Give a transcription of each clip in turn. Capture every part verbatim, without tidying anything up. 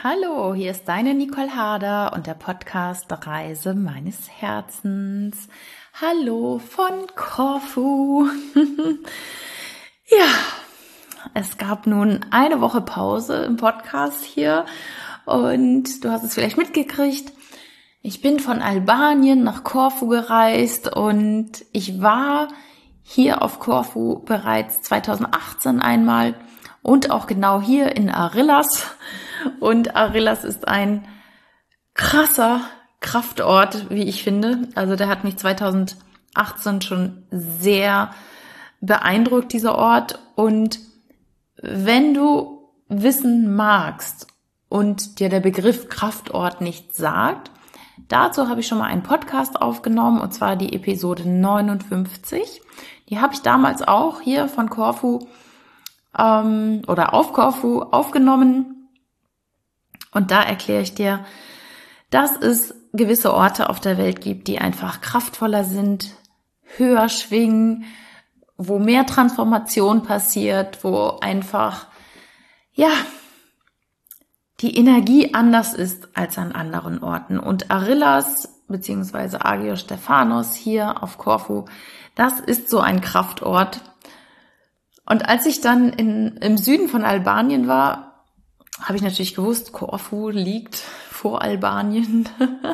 Hallo, hier ist deine Nicole Harder und der Podcast Reise meines Herzens. Hallo von Korfu. Ja, es gab nun eine Woche Pause im Podcast hier und du hast es vielleicht mitgekriegt. Ich bin von Albanien nach Korfu gereist und ich war hier auf Korfu bereits zweitausendachtzehn einmal und auch genau hier in Arillas. Und Arillas ist ein krasser Kraftort, wie ich finde. Also der hat mich zweitausendachtzehn schon sehr beeindruckt, dieser Ort. Und wenn du wissen magst und dir der Begriff Kraftort nicht sagt, dazu habe ich schon mal einen Podcast aufgenommen, und zwar die Episode neunundfünfzig. Die habe ich damals auch hier von Korfu ähm, oder auf Korfu aufgenommen. Und da erkläre ich dir, dass es gewisse Orte auf der Welt gibt, die einfach kraftvoller sind, höher schwingen, wo mehr Transformation passiert, wo einfach, ja, die Energie anders ist als an anderen Orten. Und Arillas bzw. Agios Stefanos hier auf Korfu, das ist so ein Kraftort. Und als ich dann in, im Süden von Albanien war, habe ich natürlich gewusst, Korfu liegt vor Albanien.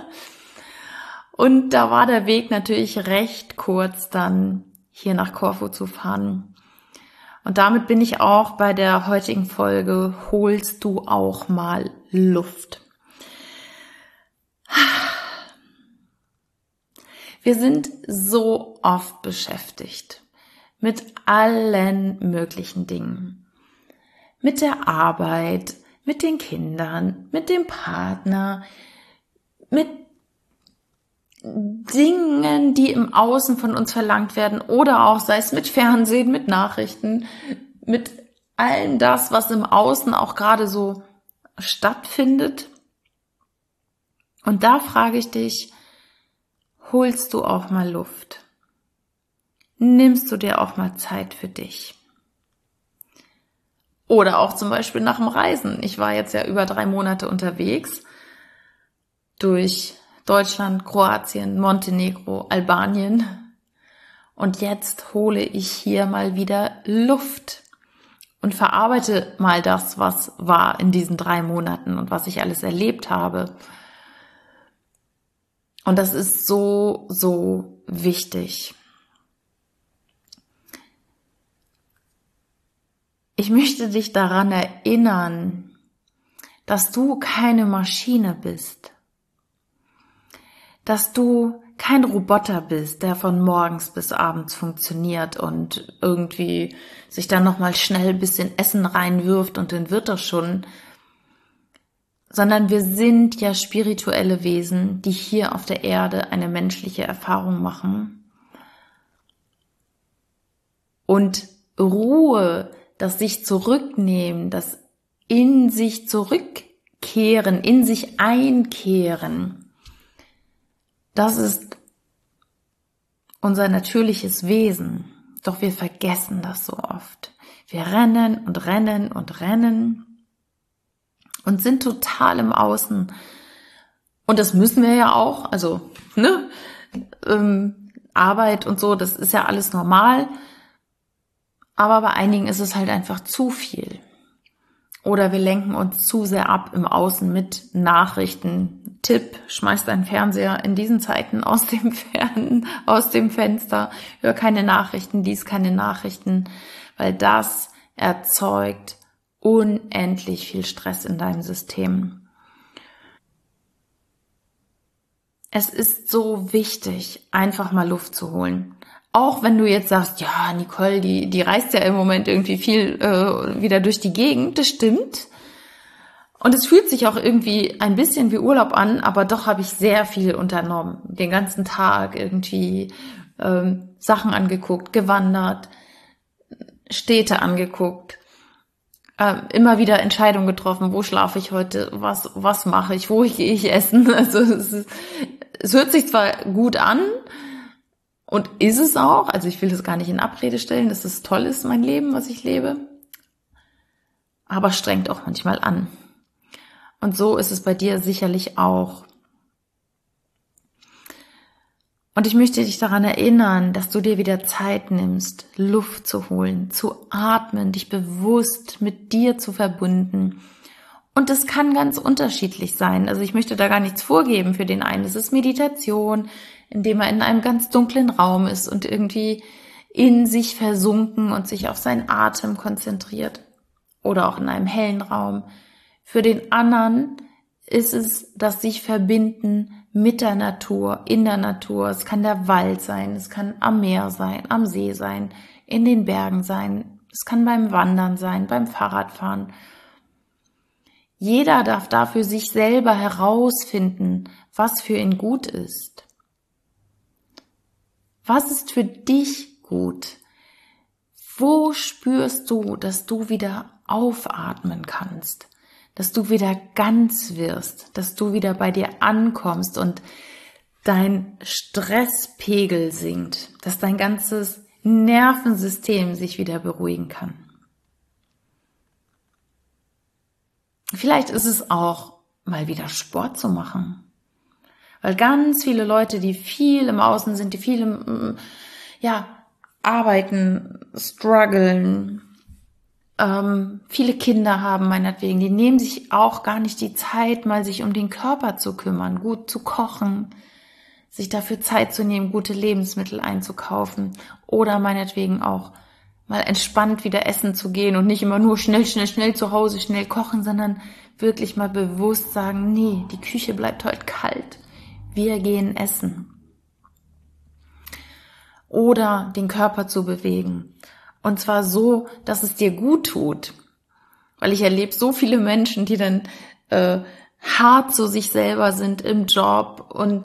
Und da war der Weg natürlich recht kurz, dann hier nach Korfu zu fahren. Und damit bin ich auch bei der heutigen Folge, holst du auch mal Luft. Wir sind so oft beschäftigt mit allen möglichen Dingen. Mit der Arbeit, mit den Kindern, mit dem Partner, mit Dingen, die im Außen von uns verlangt werden oder auch, sei es mit Fernsehen, mit Nachrichten, mit allem das, was im Außen auch gerade so stattfindet. Und da frage ich dich, holst du auch mal Luft? Nimmst du dir auch mal Zeit für dich? Oder auch zum Beispiel nach dem Reisen. Ich war jetzt ja über drei Monate unterwegs durch Deutschland, Kroatien, Montenegro, Albanien. Und jetzt hole ich hier mal wieder Luft und verarbeite mal das, was war in diesen drei Monaten und was ich alles erlebt habe. Und das ist so, so wichtig. Ich möchte dich daran erinnern, dass du keine Maschine bist, dass du kein Roboter bist, der von morgens bis abends funktioniert und irgendwie sich dann nochmal schnell ein bisschen Essen reinwirft und dann wird das schon, sondern wir sind ja spirituelle Wesen, die hier auf der Erde eine menschliche Erfahrung machen. Und Ruhe, das sich zurücknehmen, das in sich zurückkehren, in sich einkehren, das ist unser natürliches Wesen. Doch wir vergessen das so oft. Wir rennen und rennen und rennen und sind total im Außen. Und das müssen wir ja auch, also ne, ähm, Arbeit und so, das ist ja alles normal. Aber bei einigen ist es halt einfach zu viel. Oder wir lenken uns zu sehr ab im Außen mit Nachrichten. Tipp, schmeiß deinen Fernseher in diesen Zeiten aus dem Fern, aus dem Fenster. Hör keine Nachrichten, lies keine Nachrichten, weil das erzeugt unendlich viel Stress in deinem System. Es ist so wichtig, einfach mal Luft zu holen. Auch wenn du jetzt sagst, ja, Nicole, die, die reist ja im Moment irgendwie viel äh, wieder durch die Gegend, das stimmt. Und es fühlt sich auch irgendwie ein bisschen wie Urlaub an, aber doch habe ich sehr viel unternommen. Den ganzen Tag irgendwie ähm, Sachen angeguckt, gewandert, Städte angeguckt, äh, immer wieder Entscheidungen getroffen, wo schlafe ich heute, was, was mache ich, wo gehe ich essen. Also es, ist, es hört sich zwar gut an, und ist es auch, also ich will das gar nicht in Abrede stellen, dass es toll ist, mein Leben, was ich lebe, aber strengt auch manchmal an. Und so ist es bei dir sicherlich auch. Und ich möchte dich daran erinnern, dass du dir wieder Zeit nimmst, Luft zu holen, zu atmen, dich bewusst mit dir zu verbinden. Und das kann ganz unterschiedlich sein. Also ich möchte da gar nichts vorgeben für den einen. Es ist Meditation, indem er in einem ganz dunklen Raum ist und irgendwie in sich versunken und sich auf seinen Atem konzentriert. Oder auch in einem hellen Raum. Für den anderen ist es das sich verbinden mit der Natur, in der Natur. Es kann der Wald sein, es kann am Meer sein, am See sein, in den Bergen sein. Es kann beim Wandern sein, beim Fahrradfahren. Jeder darf dafür sich selber herausfinden, was für ihn gut ist. Was ist für dich gut? Wo spürst du, dass du wieder aufatmen kannst? Dass du wieder ganz wirst, dass du wieder bei dir ankommst und dein Stresspegel sinkt, dass dein ganzes Nervensystem sich wieder beruhigen kann. Vielleicht ist es auch, mal wieder Sport zu machen. Weil ganz viele Leute, die viel im Außen sind, die viel im, ja, arbeiten, strugglen, ähm, viele Kinder haben meinetwegen, die nehmen sich auch gar nicht die Zeit, mal sich um den Körper zu kümmern, gut zu kochen, sich dafür Zeit zu nehmen, gute Lebensmittel einzukaufen oder meinetwegen auch mal entspannt wieder essen zu gehen und nicht immer nur schnell, schnell, schnell zu Hause schnell kochen, sondern wirklich mal bewusst sagen, nee, die Küche bleibt heute kalt, wir gehen essen. Oder den Körper zu bewegen. Und zwar so, dass es dir gut tut. Weil ich erlebe so viele Menschen, die dann äh, hart zu sich selber sind im Job und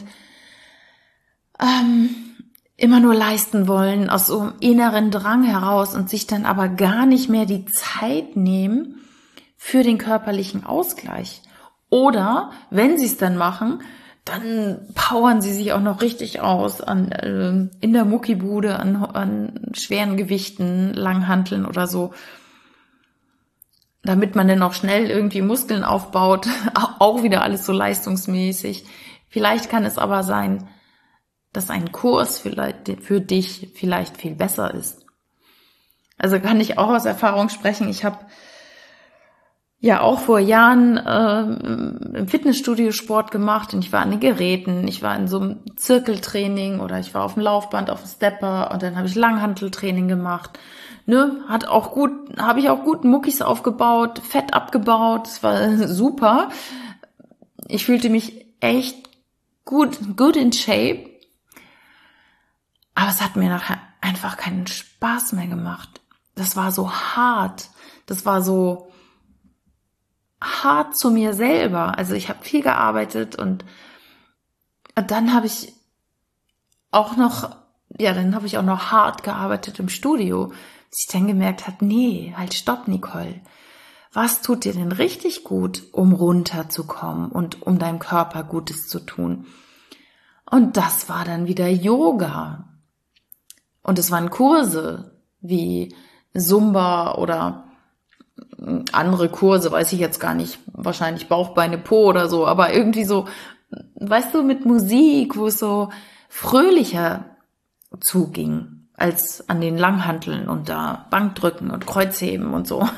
ähm, immer nur leisten wollen aus so einem inneren Drang heraus und sich dann aber gar nicht mehr die Zeit nehmen für den körperlichen Ausgleich. Oder, wenn sie es dann machen, dann powern sie sich auch noch richtig aus an äh, in der Muckibude, an, an schweren Gewichten, Langhanteln oder so, damit man dann auch schnell irgendwie Muskeln aufbaut, auch wieder alles so leistungsmäßig. Vielleicht kann es aber sein, dass ein Kurs vielleicht für dich vielleicht viel besser ist. Also kann ich auch aus Erfahrung sprechen. Ich habe ja auch vor Jahren äh, im Fitnessstudio Sport gemacht und ich war an den Geräten, ich war in so einem Zirkeltraining oder ich war auf dem Laufband, auf dem Stepper und dann habe ich Langhanteltraining gemacht. Ne, hat auch gut, habe ich auch gut Muckis aufgebaut, Fett abgebaut, es war super. Ich fühlte mich echt gut, good in shape. Aber es hat mir nachher einfach keinen Spaß mehr gemacht. Das war so hart. Das war so hart zu mir selber. Also ich habe viel gearbeitet und dann habe ich auch noch, ja, dann habe ich auch noch hart gearbeitet im Studio, bis ich dann gemerkt habe, nee, halt stopp, Nicole. Was tut dir denn richtig gut, um runterzukommen und um deinem Körper Gutes zu tun? Und das war dann wieder Yoga. Und es waren Kurse wie Zumba oder andere Kurse, weiß ich jetzt gar nicht, wahrscheinlich Bauch, Beine, Po oder so, aber irgendwie so, weißt du, mit Musik, wo es so fröhlicher zuging, als an den Langhanteln und da Bankdrücken und Kreuzheben und so.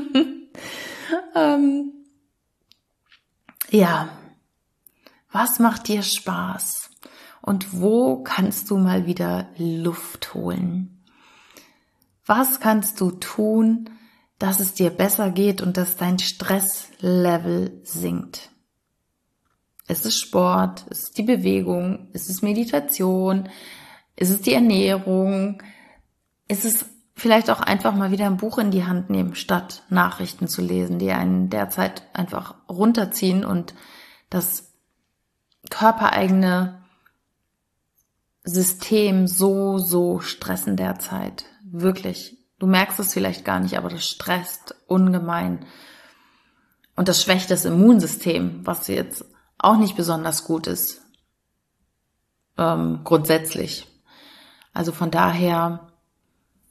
ähm, ja, was macht dir Spaß? Und wo kannst du mal wieder Luft holen? Was kannst du tun, dass es dir besser geht und dass dein Stresslevel sinkt? Es ist Sport, es ist die Bewegung, es ist Meditation, es ist die Ernährung, es ist vielleicht auch einfach mal wieder ein Buch in die Hand nehmen, statt Nachrichten zu lesen, die einen derzeit einfach runterziehen und das körpereigene System so, so stressen derzeit. Wirklich. Du merkst es vielleicht gar nicht, aber das stresst ungemein. Und das schwächt das Immunsystem, was jetzt auch nicht besonders gut ist. Ähm, grundsätzlich. Also von daher,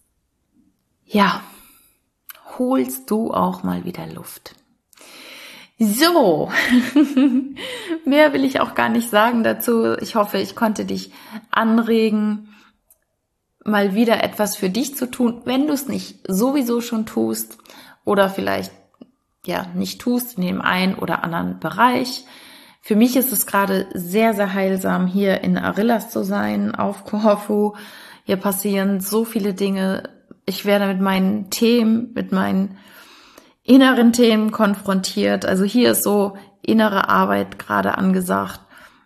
ja, holst du auch mal wieder Luft. So, mehr will ich auch gar nicht sagen dazu. Ich hoffe, ich konnte dich anregen, mal wieder etwas für dich zu tun, wenn du es nicht sowieso schon tust oder vielleicht ja nicht tust in dem einen oder anderen Bereich. Für mich ist es gerade sehr, sehr heilsam, hier in Arillas zu sein, auf Korfu. Hier passieren so viele Dinge. Ich werde mit meinen Themen, mit meinen inneren Themen konfrontiert. Also hier ist so innere Arbeit gerade angesagt.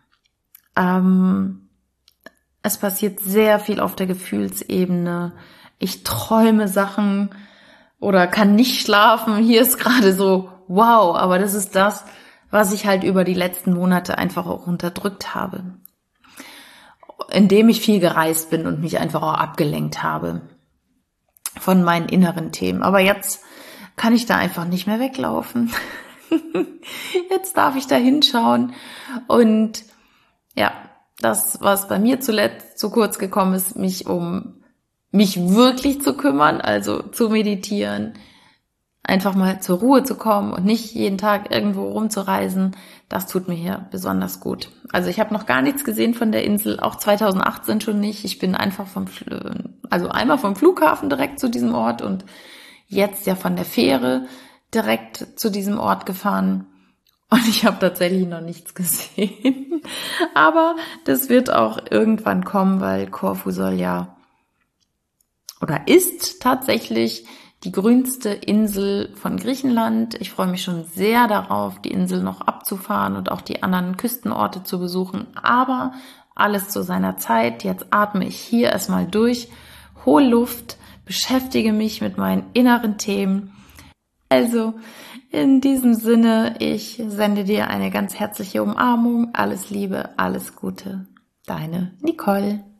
Ähm, es passiert sehr viel auf der Gefühlsebene. Ich träume Sachen oder kann nicht schlafen. Hier ist gerade so, wow, aber das ist das, was ich halt über die letzten Monate einfach auch unterdrückt habe. Indem ich viel gereist bin und mich einfach auch abgelenkt habe von meinen inneren Themen. Aber jetzt kann ich da einfach nicht mehr weglaufen. Jetzt darf ich da hinschauen. Und ja, das, was bei mir zuletzt zu kurz gekommen ist, mich um mich wirklich zu kümmern, also zu meditieren, einfach mal zur Ruhe zu kommen und nicht jeden Tag irgendwo rumzureisen, das tut mir hier besonders gut. Also ich habe noch gar nichts gesehen von der Insel, auch zweitausendachtzehn schon nicht. Ich bin einfach vom, also einmal vom Flughafen direkt zu diesem Ort und jetzt ja von der Fähre direkt zu diesem Ort gefahren. Und ich habe tatsächlich noch nichts gesehen. Aber das wird auch irgendwann kommen, weil Korfu soll ja oder ist tatsächlich die grünste Insel von Griechenland. Ich freue mich schon sehr darauf, die Insel noch abzufahren und auch die anderen Küstenorte zu besuchen. Aber alles zu seiner Zeit. Jetzt atme ich hier erstmal durch, hol Luft, beschäftige mich mit meinen inneren Themen. Also in diesem Sinne, ich sende dir eine ganz herzliche Umarmung. Alles Liebe, alles Gute. Deine Nicole.